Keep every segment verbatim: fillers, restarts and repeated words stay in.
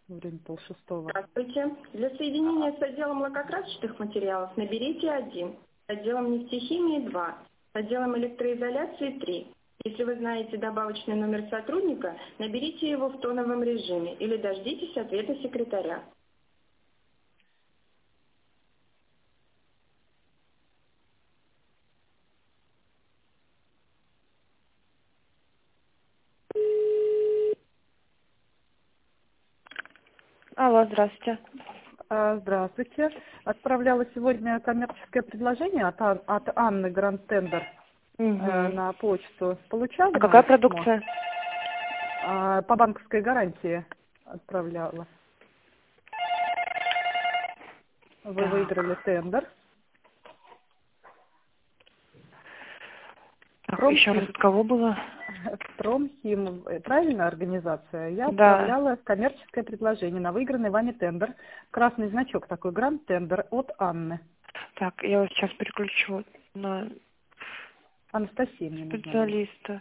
Время полшестого. Здравствуйте. Для соединения с отделом лакокрасочных материалов наберите один, с отделом нефтехимии два, с отделом электроизоляции три. Если вы знаете добавочный номер сотрудника, наберите его в тоновом режиме или дождитесь ответа секретаря. Алло, здравствуйте. А, Здравствуйте. Отправляла сегодня коммерческое предложение от, Ан- от Анны Гранд Тендер э, Угу. на почту. Получали А мое какая письмо? продукция? А, по банковской гарантии отправляла. Вы выиграли Так. тендер. Так, еще раз Промхим, от кого было? Промхим, э, правильная организация. Я Да. отправляла коммерческое предложение на выигранный вами тендер. Красный значок такой, Гранд Тендер от Анны. Так, я вас сейчас переключу на Анастасия мне нужна была. специалиста,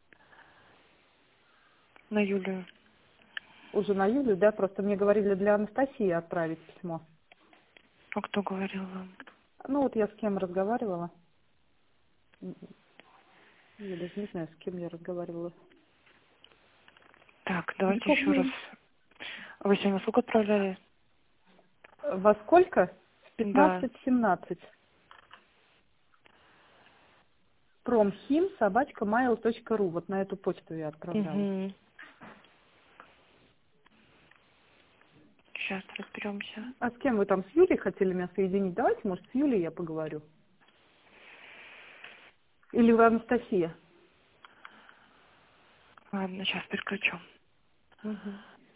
на Юлию. Уже на Юлю, да, просто мне говорили для Анастасии отправить письмо. А кто говорил вам? Ну вот я с кем разговаривала. Я даже не знаю, с кем я разговаривала. Так, Не давайте еще раз. помню. Вы сегодня сколько отправляли? Во сколько? В Да. пятнадцать семнадцать. Промхим собачка mail точка ру. Вот на эту почту я отправляла. Угу. Сейчас разберемся. А с кем вы там, с Юлей хотели меня соединить? Давайте, может, с Юлей я поговорю. Или вы Анастасия? Ладно, сейчас переключу. Угу.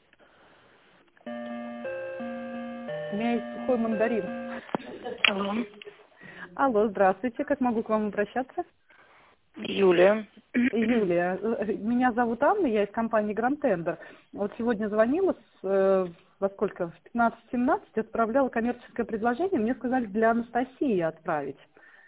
У меня есть сухой мандарин. Алло. Алло, здравствуйте. Как могу к вам обращаться? Юлия. Юлия, э, меня зовут Анна, я из компании Гранд Тендер. Вот сегодня звонила с, э, во сколько? В пятнадцать семнадцать отправляла коммерческое предложение. Мне сказали для Анастасии отправить.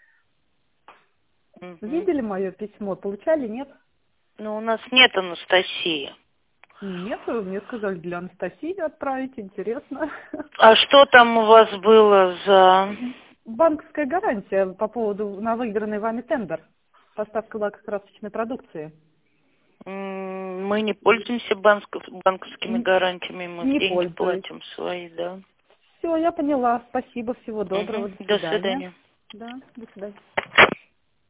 Угу. Видели мое письмо? Получали, нет? Ну, у нас нет Анастасии. Нет, мне сказали для Анастасии отправить. Интересно. А что там у вас было за... Банковская гарантия по поводу на выигранный вами тендер. Поставка лакокрасочной продукции. М, Мы не пользуемся банков- банковскими Н- гарантиями, мы Не деньги пользуюсь. платим свои, да. Все, я поняла. Спасибо, всего Угу. доброго, до До свидания. свидания. Да, до свидания.